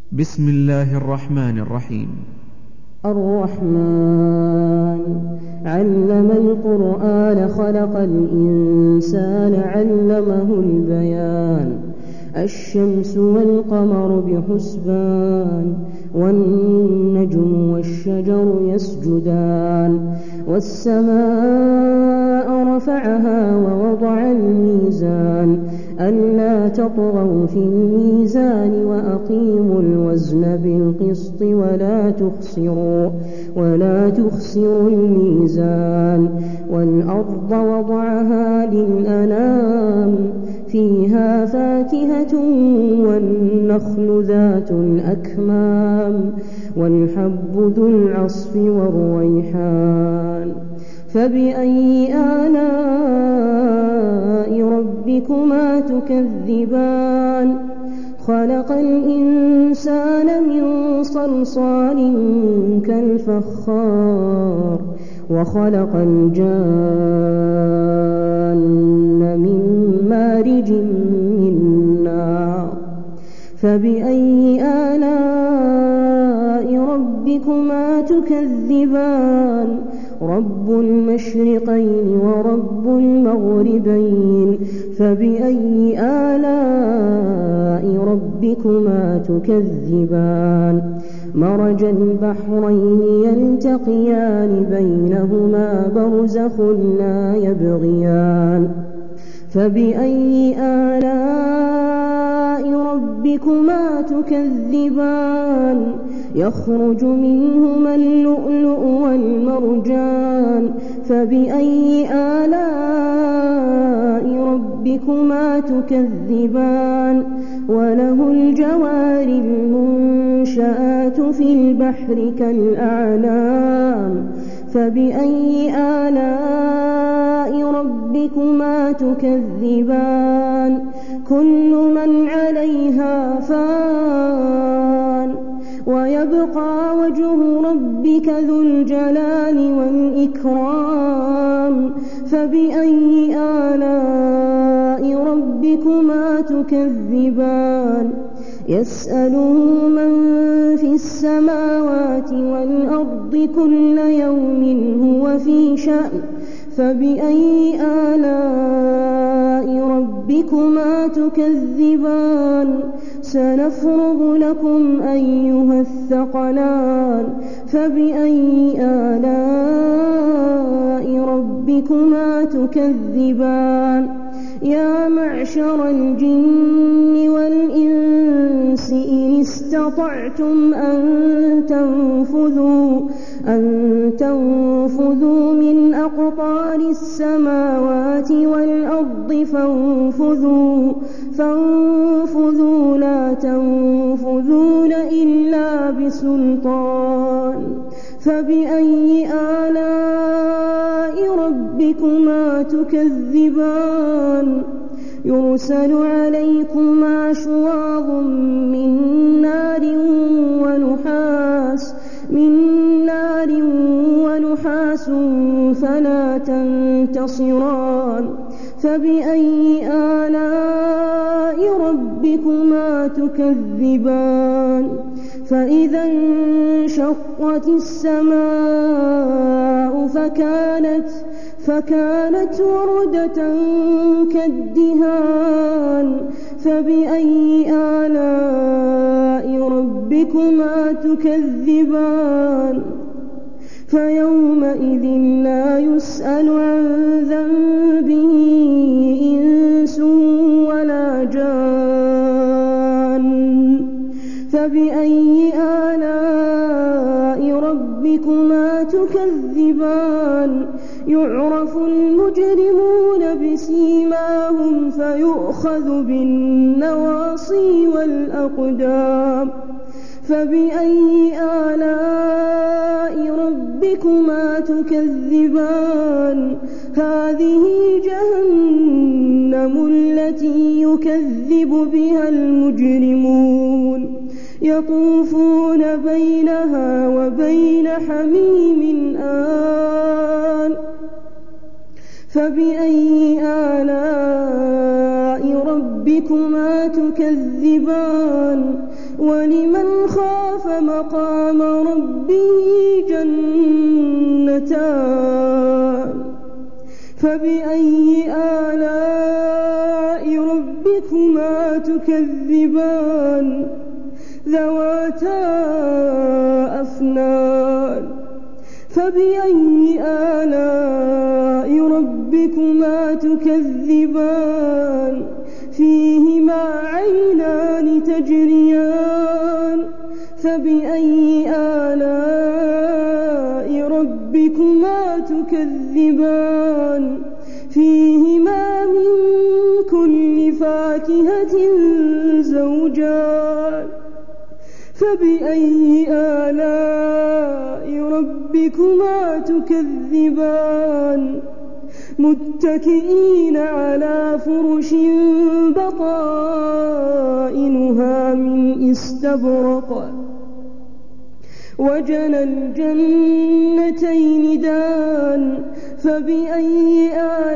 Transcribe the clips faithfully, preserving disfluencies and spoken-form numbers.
بسم الله الرحمن الرحيم. الرحمن علم القرآن خلق الإنسان علمه البيان. الشمس والقمر بحسبان والنجم والشجر يسجدان والسماء رفعها ووضع الميزان ألا تطغوا في الميزان وأقيموا الوزن بالقسط ولا تخسروا ولا تخسروا الميزان والأرض وضعها للأنام فيها فاكهة والنخل ذات الأكمام والحب ذو العصف والريحان فبأي آلاء ربكما تكذبان. خلق الإنسان من صلصال كالفخار وخلق الجان من مارج من نار فبأي آلاء ربكما تكذبان. رب المشرقين ورب المغربين فبأي آلاء ربكما تكذبان. مرج البحرين يلتقيان بينهما برزخ لا يبغيان فبأي آلاء ربكما تكذبان. يخرج منهما اللؤلؤ والمرجان فبأي آلاء ربكما تكذبان. وله الجوار المنشآت في البحر كالأعلام فبأي آلاء ربكما تكذبان. كل من عليها فان ويبقى وجه ربك ذو الجلال والإكرام فبأي آلاء ربكما تكذبان. يسأله من في السماوات والأرض كل يوم هو في شأن فبأي آلاء ربكما تكذبان. سنفرغ لكم أيها الثقلان فبأي آلاء ربكما تكذبان. يا معشر الجن والإنس إن استطعتم أن تنفذوا أن تنفذوا من أقطار السماوات والأرض فانفذوا فانفذوا لا تنفذون إلا بسلطان فبأي آلاء ربكما تكذبان. يرسل عليكما شواظ من نار ونحاس من نار ونحاس فلا تنتصران فبأي آلاء ربكما تكذبان. فإذا انشقت السماء فكانت فكانت وردة كالدهان فبأي آلاء ربكما تكذبان. فيومئذ لا يسأل عن ذنبه إنس ولا جان فبأي آلاء ربكما تكذبان. يعرف المجرمون بسيماهم فيؤخذ بالنواصي والأقدام فبأي آلاء ربكما تكذبان. هذه جهنم التي يكذب بها المجرمون يطوفون بينها وبين حميم آن فبأي آلاء ربكما تكذبان. ولمن خاف مقام ربه جنتان فبأي آلاء ربكما تكذبان ذواتا أفنان فبأي آلاء ربكما تكذبان فيهما عينان تجريان فبأي آلاء ربكما تكذبان فيهما من كل فاكهة زوجان فبأي آلاء ربكما تكذبان متكئين على فرش بطائنها من استبرق وجنى الجنتين دان فبأي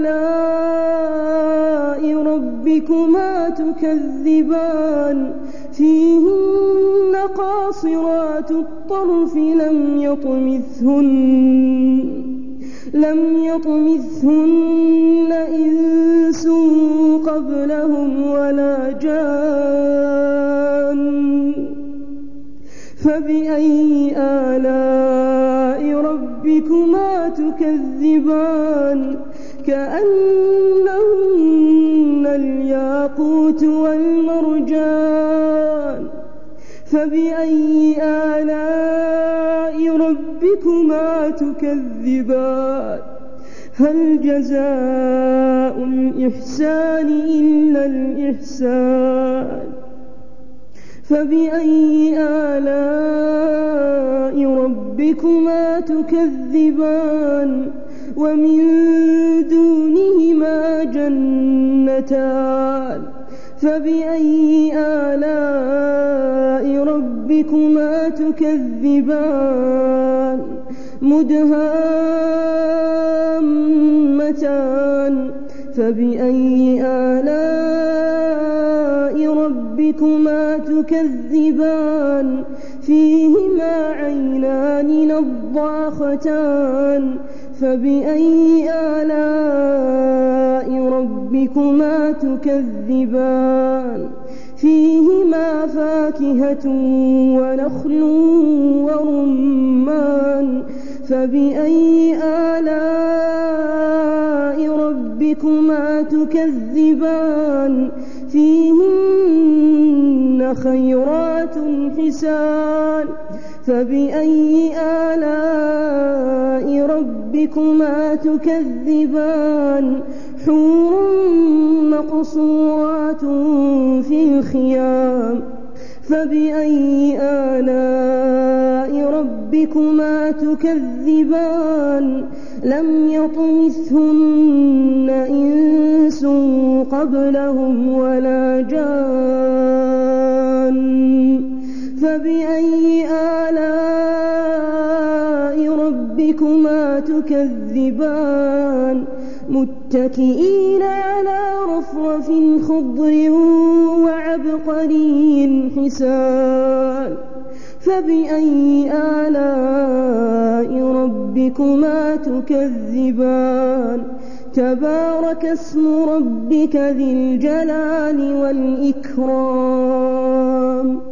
آلاء ربكما تكذبان فيهن قاصرات الطرف لم يطمثهن لم يطمثهن إنس قبلهم ولا جان فبأي آلاء ربكما تكذبان كأنهن الياقوت والمرجان فبأي آلاء ربكما تكذبان هل جزاء الإحسان إلا الإحسان فبأي آلاء ربكما تكذبان ومن دونهما جنتان فبأي آلاء ربكما تكذبان مدهامتان فبأي آلاء ربكما تكذبان فيهما عينان نضاختان فبأي آلاء ربكما تكذبان فيهما فاكهة ونخل ورمان فبأي آلاء ربكما تكذبان فيهن خيرات حسان فبأي آلاء ربكما تكذبان حور مقصورات في الخيام فبأي آلاء ربكما تكذبان لم يطمثهن إنس قبلهم ولا جان فبأي آلاء ربكما تكذبان متكئين على رفرف خضر وعبقري حسان فبأي آلاء ربكما تكذبان تبارك اسم ربك ذي الجلال والإكرام